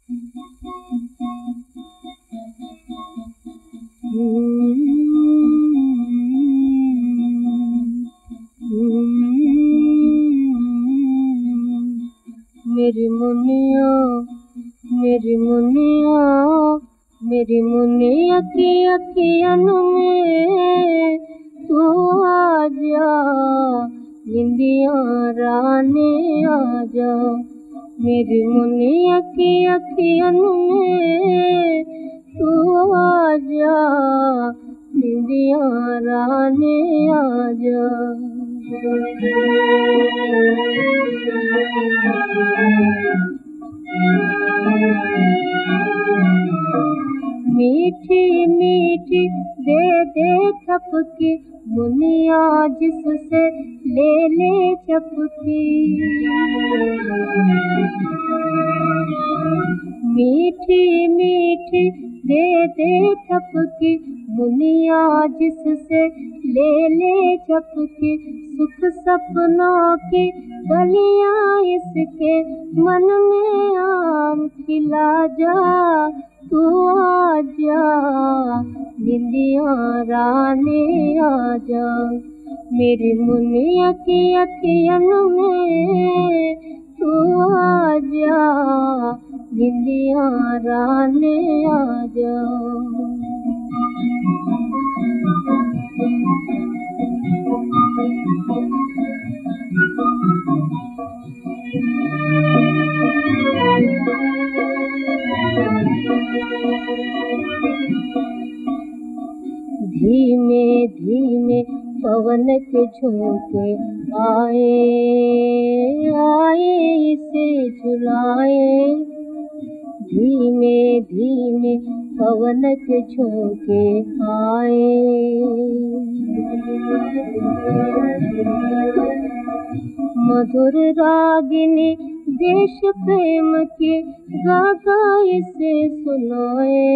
मेरी मुनिया, मेरी मुनिया, मेरी मुनिया की अखियन में तू आजा, निंदिया रानी आजा। मेरी मुनिया की अखियन में तू आजा, निंदिया रानी आजा। मीठी मीठी दे दे थपकी, मुनिया जिससे ले ले चपकी। मीठी मीठी दे दे थपकी, मुनिया जिससे ले ले चपकी। सुख सपनों की गलियां इसके मन में आम खिला जा, तू आजा, निंदिया रानी आजा। मेरी मुनिया की अखियन में तू आजा, निंदिया रानी आजा। धीमे धीमे पवन के झोंके आए आए इसे झुलाए। धीमे धीमे पवन के झोंके आए। मधुर रागिनी देश प्रेम के गा गा इसे सुनाए,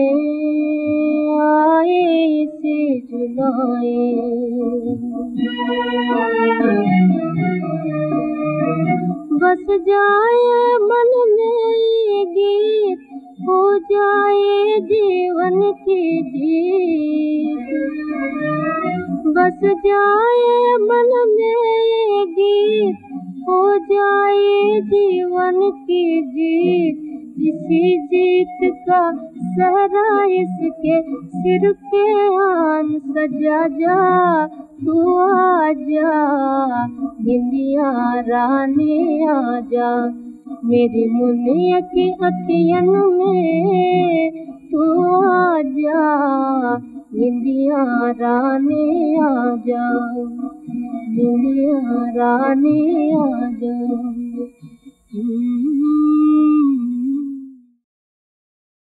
आए इसे झुलाए। बस जाए मन में ये गीत, हो जाए जीवन की जीत। बस जाए मन में ये गीत, हो जाए जीवन की जीत। इसी जीत का सहरा इसके सिर पे आन सजा जा, तू आजा, निंदिया रानी आजा। मेरी मुनिया की अखियन में तू आजा, निंदिया रानी आजा, निंदिया रानी आजा।